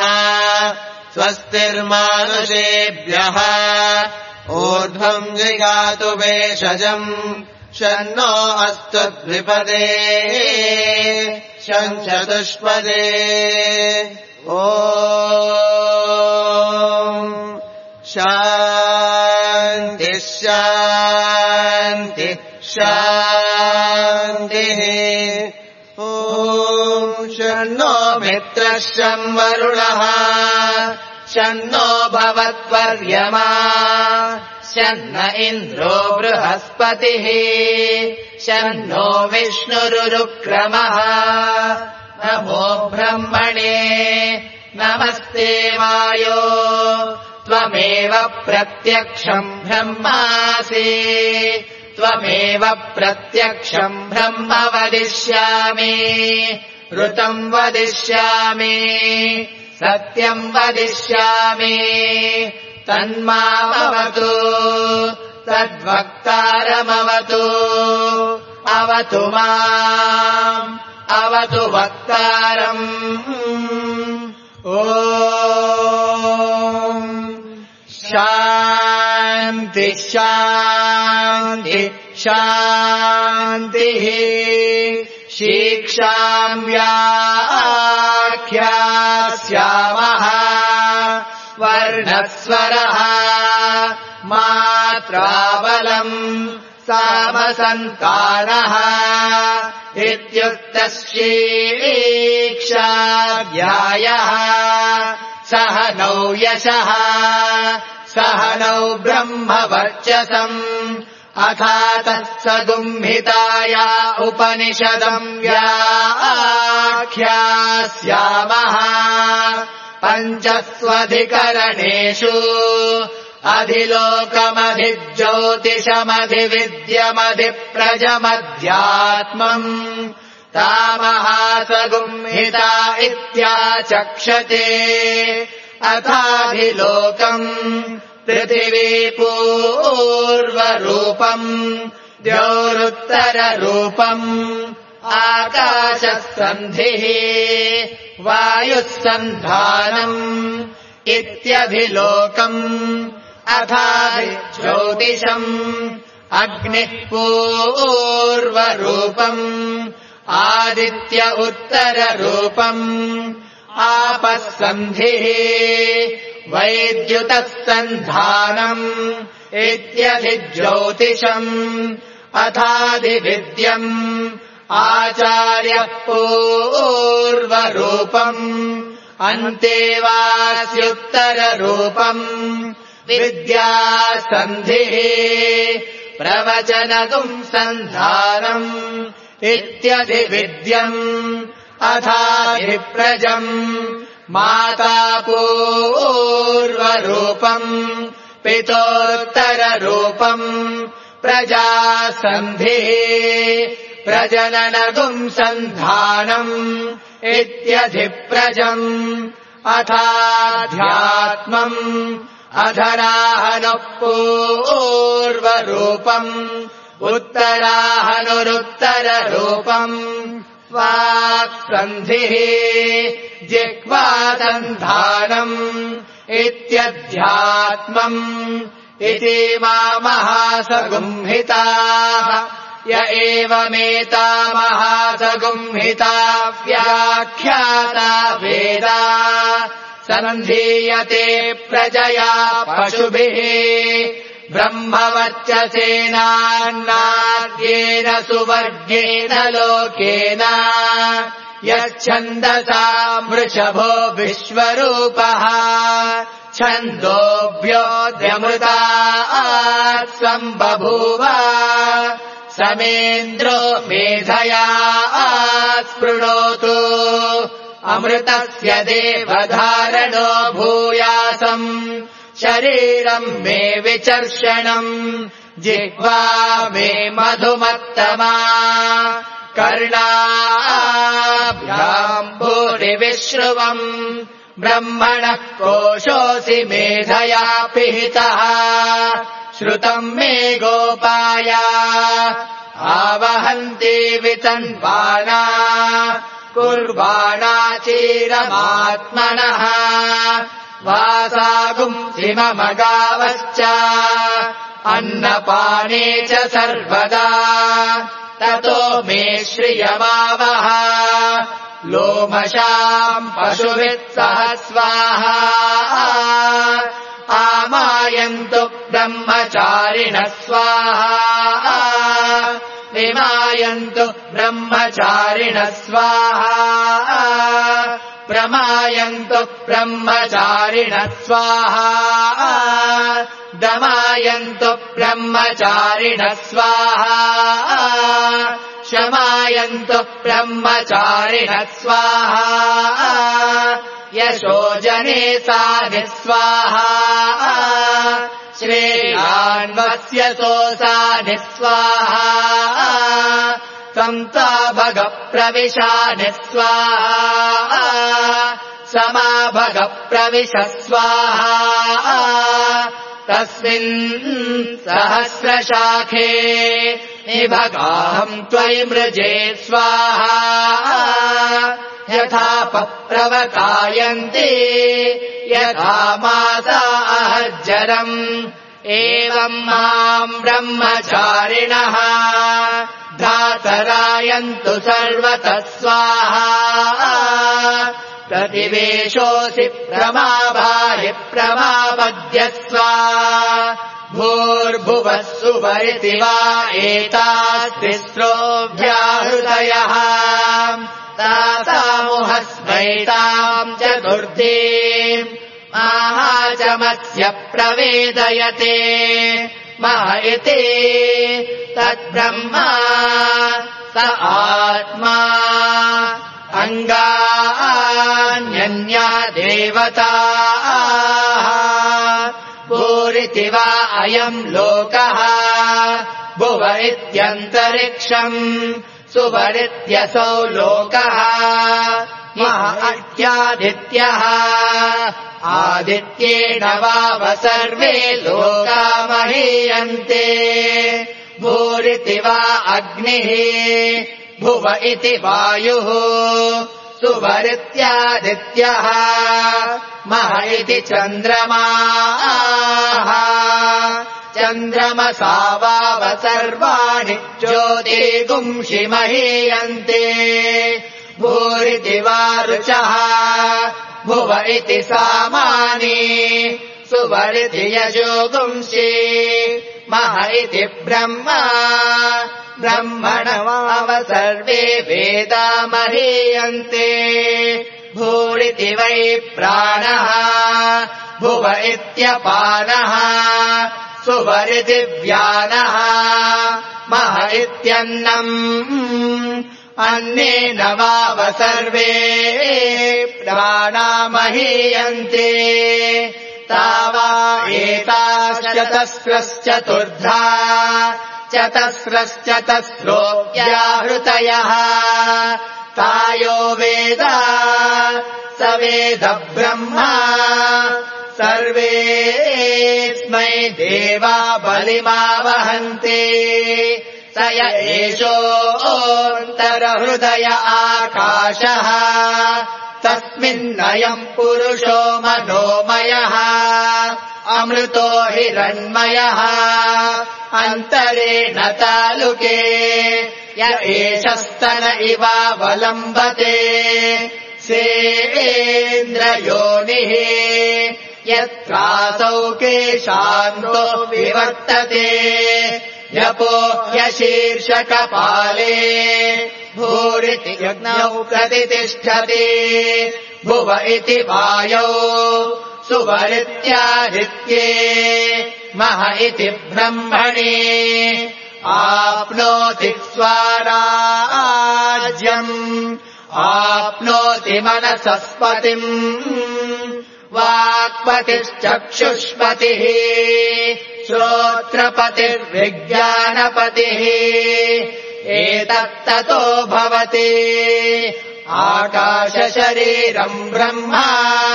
स्वस्तिर्मानुषेभ्यः ऊर्ध्वम् जिगातु भेषजम् शन्नो अस्तु द्विपदे शञ्चतुष्पदे ॐ शान्तिः शान्तिः शान्तिः ॐ शन्नो मित्रः शं वरुणः शन्नो भवत्वर्यमा शन्न इन्द्रो बृहस्पतिः शन्नो विष्णुरुक्रमः नमो ब्रह्मणे नमस्ते वायो त्वमेव प्रत्यक्षम् ब्रह्मासि त्वमेव प्रत्यक्षम् ब्रह्म वदिष्यामि ऋतम् वदिष्यामि सत्यम् वदिष्यामि तन्मामवतु तद्वक्तारमवतु अवतु माम् अवतु वक्तारम् ॐ शान्ति शान्ति शान्तिः शिक्षाम् व्याख्यास्यामः वर्णस्वरः मात्राबलम् सामसन्तानः इत्युक्तः शिक्षाध्यायः सह नौ यशः सह नौ ब्रह्मवर्चसम् अथातः सदुम्हिताय उपनिषदम् व्याख्यास्यामः पञ्चस्वधिकरणेषु अधिलोकमधिज्योतिषमधिविद्यमधिप्रजमध्यात्मम् तामहासगुम्हिता इत्याचक्षते अथाधिलोकम् पृथिवी पूर्वरूपम् द्यौरुत्तररूपम् आकाशः सन्धिः वायुः सन्धानम् इत्यधिलोकम् अथाधिज्योतिषम् अग्निः पूर्वरूपम् आदित्य उत्तररूपम् आपः सन्धिः वैद्युतः सन्धानम् इत्यधिज्योतिषम् अथाधिविद्यम् आचार्यः पूर्वरूपम् अन्तेवास्युत्तररूपम् विद्यासन्धिः प्रवचनगुम् सन्धानम् इत्यधिविद्यम् अथाधिप्रजम् माता पूर्वरूपम् पितोत्तररूपम् प्रजासन्धिः प्रजननगुम् सन्धानम् इत्यधिप्रजम् अथाध्यात्मम् अधराहनः पूर्वरूपम् उत्तराहनुरुत्तररूपम् वाक्सन्धिः जिह्वासन्धानम् इत्यध्यात्मम् इति महासगुम्हिताः य एवमेता महासगुम्हिता व्याख्याता वेदा सन्धीयते प्रजया पशुभिः ब्रह्मवर्चसेनान्नाद्येन सुवर्गेण लोकेन यच्छन्दसा वृषभो विश्वरूपः छन्दोभ्योऽध्यमृतात् सम्बभूव समेन्द्रो मेधया स्पृणोतु अमृतस्य देवधारणो भूयासम् शरीरम् मे विचर्षणम् जिह्वा मे मधुमत्तमा कर्णाभ्याम् भूरिविश्रुवम् ब्रह्मणः कोशोऽसि मेधया पिहितः श्रुतम् मे गोपाया आवहन्ति वितन्वाना कुर्वाणाचीरमात्मनः वासागुंसिममगावश्च अन्नपाने च सर्वदा ततो मे श्रियमावह लोमशाम् पशुभिः स्वाहा आमायन्तु ब्रह्मचारिणः स्वाहा विमायन्तु ब्रह्मचारिणः स्वाहा प्रमायन्तु ब्रह्मचारिणः स्वाहा दमायन्तु ब्रह्मचारिणः स्वाहा शमायन्तु ब्रह्मचारिणः स्वाहा यशोजने सानि स्वाहा श्रेयान्वस्य सोऽसानि स्वाहा संताभगप्रविशानि स्वाहा समाभगप्रविश स्वाहा तस्मिन् सहस्रशाखे निभगाहम् त्वयि मृजे स्वाहा यथा पप्रवतायन्ति यथा मासा अहज्जरम् एवम् माम् ब्रह्मचारिणः धातरायन्तु सर्वतः स्वाहा प्रतिवेशोऽसि प्रमाभाहि प्रमापद्यस्व भूर्भुवः सुवरिति वा एतास्तिस्रोऽभ्याहृदयः तासामुहस्मैताम् चतुर्थीम् महाचमस्य प्रवेदयते मह इति तद्ब्रह्मा स आत्मा अङ्गान्यन्या देवताः भूरिति वा अयम् लोकः भुव इत्यन्तरिक्षम् सुवरित्यसौ लोकः मह इत्यादित्यः आदित्येन वाव सर्वे लोका महीयन्ते भूरिति वा अग्निः भुव इति वायुः सुवरित्यादित्यः मह इति चन्द्रमाः चन्द्रमसा वाव सर्वाणि ज्योतिर्गुंषि महीयन्ते भूरिति वा रुचः भुव इति सामानि सुवरिति यजोगुंषि मह इति ब्रह्मा ब्रह्मण वाव सर्वे वेदा महीयन्ते भूरिति वै प्राणः भुव इत्यपानः सुवरिति व्यानः मह इत्यन्नम् अन्नेन वाव सर्वे प्राणा महीयन्ते तावा एताश्चतस्रश्चतुर्धा चतस्रश्चतस्रोऽव्याहृतयः तायो वेद स वेद ब्रह्मा सर्वेऽस्मै देवा बलिमावहन्ते स य एषोऽन्तरहृदय आकाशः तस्मिन्नयम् पुरुषो मनोमयः अमृतो हिरण्मयः अन्तरेण तालुके य एषस्तन इवावलम्बते सेन्द्रयोनिः यत्रासौ केशान्तो विवर्तते यपो ह्यशीर्षकपाले भूरिति यज्ञौ प्रतितिष्ठति भुव इति वायौ सुवरित्यादित्ये मह इति ब्रह्मणि आप्नोति स्वाराज्यम् आप्नोति मनसस्पतिम् वाक्पतिश्चक्षुष्पतिः श्रोत्रपतिर्विज्ञानपतिः एतत्ततो भवति आकाशशरीरम् ब्रह्मा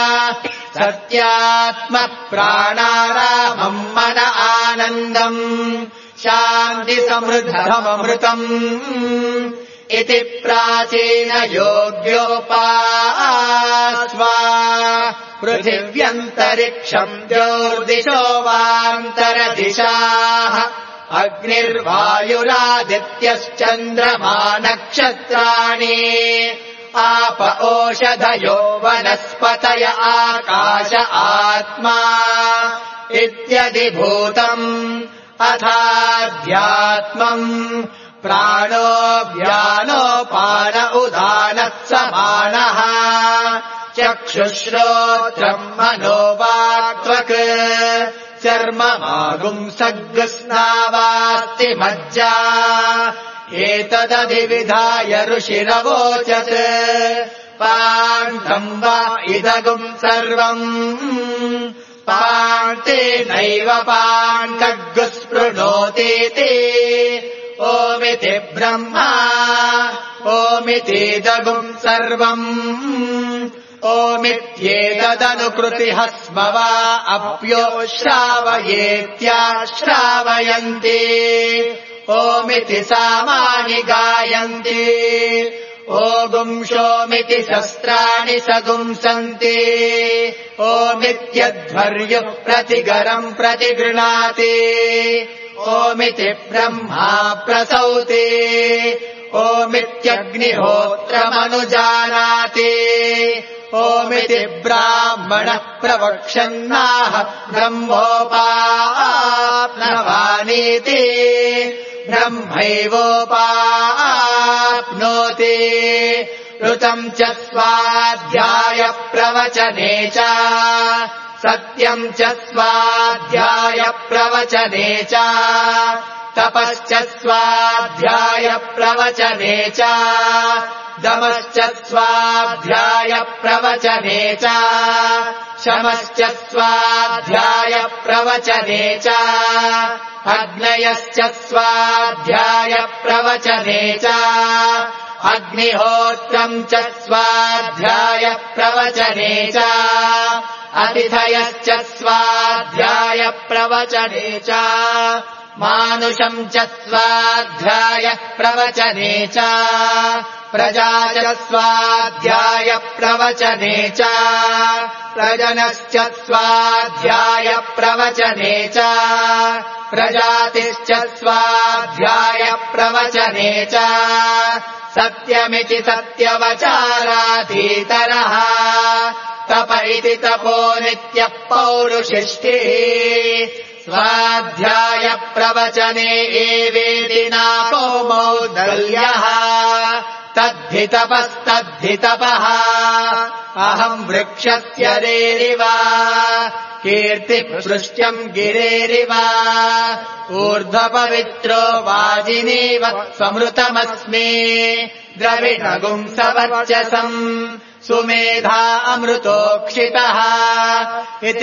सत्यात्मप्राणारामम् मन आनन्दम् शान्तिसमृद्धममृतम् इति प्राचीनयोग्योपास्वा पृथिव्यन्तरिक्षम् द्योर्दिशो वान्तरदिशाः अग्निर्वायुरादित्यश्चन्द्रमा नक्षत्राणि आप ओषधयो वनस्पतय आकाश आत्मा इत्यधिभूतम् अथाध्यात्मम् प्राणो व्यानोपान उदानः समानः चक्षुश्रोत्रम् मनोवाक्त्वक् चर्ममागुंसग्स्नावास्ति मज्जा एतदधिविधाय ऋषिरवोचत् पाण्डम् वा इदगुम् सर्वम् पाण्तेनैव पाण्डग्स्पृणोतीति ओमिति ब्रह्मा ओमितीदगुम् सर्वम् ओमित्येतदनुकृतिः स्म वा अप्यो श्रावयेत्याश्रावयन्ति ओमिति सामानि गायन्ति ओगुंशोमिति शस्त्राणि सगुंसन्ति ओमित्यध्वर्युः प्रतिगरम् प्रतिगृह्णाति ओमिति ब्रह्मा प्रसौति ओमित्यग्निहोत्रमनुजानाति ओमिति ब्राह्मणः प्रवक्षन्नाह ब्रह्मोपाप्नवानीति ब्रह्मैवोपाप्नोति ऋतम् च स्वाध्यायप्रवचने च सत्यम् च स्वाध्यायप्रवचने च तपश्च स्वाध्यायप्रवचने च दमश्च स्वाध्यायप्रवचने च शमश्च स्वाध्यायप्रवचने च अग्नयश्च स्वाध्यायप्रवचने च अग्निहोत्रम् च स्वाध्यायप्रवचने च अतिथयश्च स्वाध्यायप्रवचने च मानुषम् च स्वाध्यायप्रवचने च प्रजा च स्वाध्यायप्रवचने च प्रजनश्च स्वाध्यायप्रवचने च प्रजातिश्च स्वाध्यायप्रवचने च सत्यमिति सत्यवचाराधीतरः तप इति तपो नित्यः पौरुषिष्टिः स्वाध्यायप्रवचने एवेति नाको मौद्गल्यः तद्धि तपस्तद्धि-तपः अहम् वृक्षस्य रेरिव कीर्तिः सृष्ट्यम् गिरेरिव ऊर्ध्वपवित्रो वाजिनीव समृतमस्मि द्रविणगुम् सवर्चसम् सुमेधा अमृतोक्षितः इति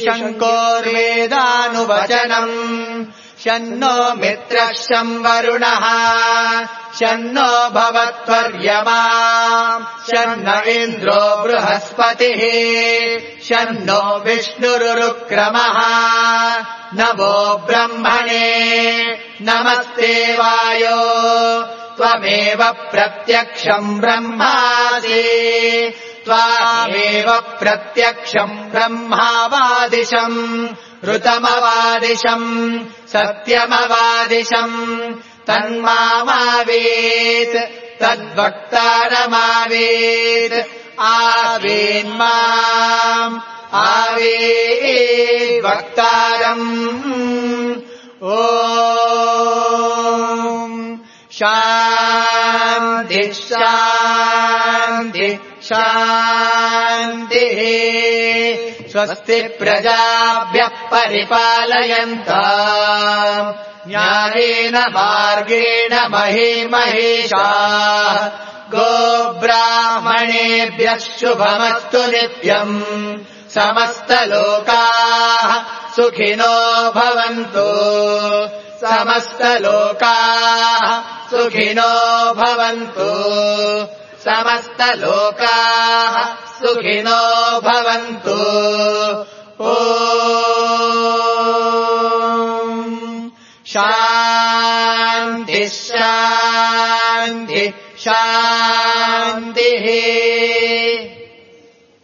त्रिशङ्कोर्वेदानुवचनम् शन्नो मित्रः शं वरुणः शन्नो भवत्वर्यमा शन्न इन्द्रो बृहस्पतिः शन्नो विष्णुरुक्रमः नमो ब्रह्मणे नमस्ते वायो त्वमेव प्रत्यक्षम् ब्रह्मासि त्वामेव प्रत्यक्षम् ब्रह्मावादिशम् ऋतमवादिशम् सत्यमवादिशम् तन्मावेत् तद्वक्तारमावेत् आवेन्माम् आवेद्वक्तारम् ॐ शान्ति शान्ति शान्तिः स्वस्ति प्रजाभ्यः परिपालयन्ताम् न्यायेन मार्गेण महीमहेशाः गोब्राह्मणेभ्यः शुभमस्तु नित्यम् समस्तलोकाः सुखिनो भवन्तु समस्तलोकाः सुखिनो भवन्तु समस्तलोकाः सुखिनो भवन्तु ॐ शान्ति शान्ति शान्तिः